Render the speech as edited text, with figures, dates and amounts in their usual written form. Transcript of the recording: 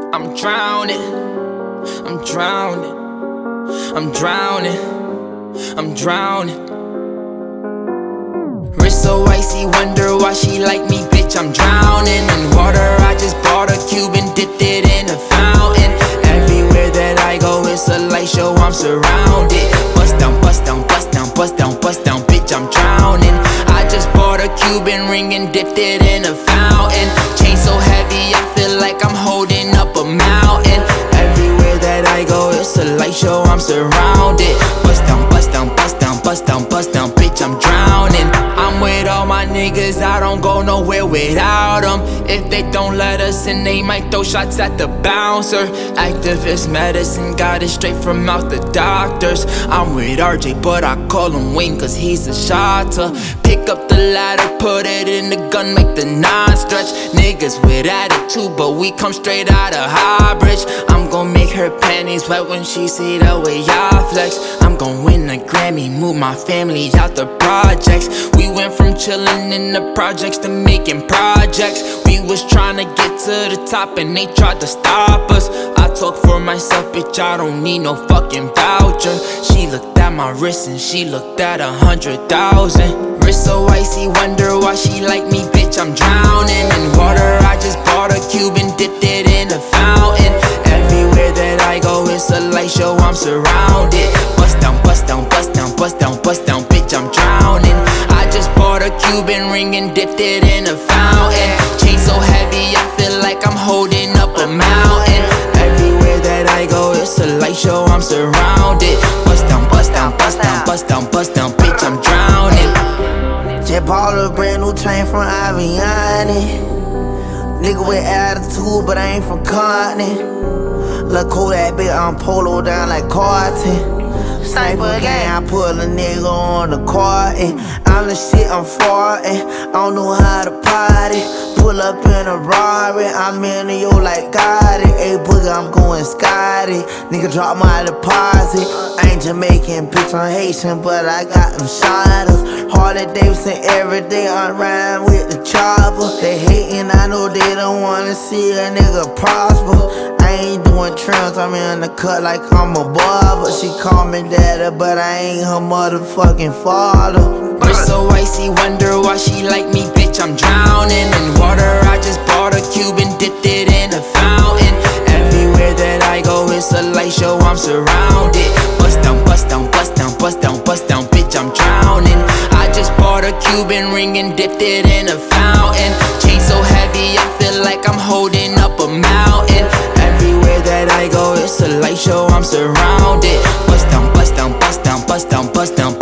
I'm drowning, I'm drowning, I'm drowning, I'm drowning. Wrist so icy, wonder why she like me, bitch, I'm drowning in water. I just bought a cube and dipped it in a fountain. Everywhere that I go, it's a light show, I'm surrounded. Bust down, bust down, bust down, bust down, bust down, bitch, I'm drowning. I just bought a Cuban ring and dipped it in a fountain. Chain so heavy, I feel like I'm holding up a mountain. Everywhere that I go, it's a light show, I'm surrounded. Bust down, bust down, bust down, bust down, bust down, bitch, I'm drowning. I'm with all my niggas, I don't go nowhere without them. If they don't let us in, they might throw shots at the bouncer. Activist medicine, got it straight from out the doctors. I'm with RJ, but I call him Wayne cause he's a shotter. Pick up the ladder, put it in the gun, make the nine stretch. Niggas with attitude, but we come straight out of Highbridge. I'm gon' make her panties wet when she see the way I flex. I'm gon' win a Grammy, move my family out the projects. We went from chillin' in the projects to making projects. We was tryna get to the top and they tried to stop us. I talk for myself, bitch, I don't need no fucking voucher. She looked at my wrist and she looked at 100,000. Wrist so icy, wonder why she like me, bitch, I'm drowning in water. I just bought a cube and dipped it in a fountain. Everywhere that I go, it's a light show, I'm surrounded. Bust down, bust down, bust down, bust down, bust down, bitch, I'm drowning. I just bought a Cuban ring and dipped it in a fountain. Chain so heavy, I feel like I'm holding up a mountain. Everywhere that I go, it's a light show, I'm surrounded. Bust down, bust down, bust down, bust down, bust down, bitch, I'm drowning. Just bought a brand new chain from Aviani. Nigga with attitude, but I ain't from Compton. Look cool that bitch, I'm polo down like Carton. Sniper gang, I put a nigga on the carton. I'm the shit, I'm farting. I don't know how to party. Pull up in a Rari, I'm in the yo like Gotti. Hey boogie, I'm going Scotty. Nigga drop my deposit. I ain't Jamaican, bitch, I'm Haitian, but I got them shotters. Harley Davidson every day, I ride with the chopper. They hatin', I know they don't wanna see a nigga prosper. I ain't doing trims, I'm in the cut like I'm a barber. She call me daddy, but I ain't her motherfucking father. Wrist so icy, wonder why she like me, bitch, I'm drowning in water. I just bought a cube and dipped it in a fountain. Everywhere that I go, it's a light show, I'm surrounded. Bust down, bust down, bust down, bust down, bust down, bitch, I'm drowning. I just bought a Cuban ring and dipped it in a fountain. Chain so heavy, I feel like I'm holding up a mountain. Everywhere that I go, it's a light show, I'm surrounded. Bust down, bust down, bust down, bust down, bust down.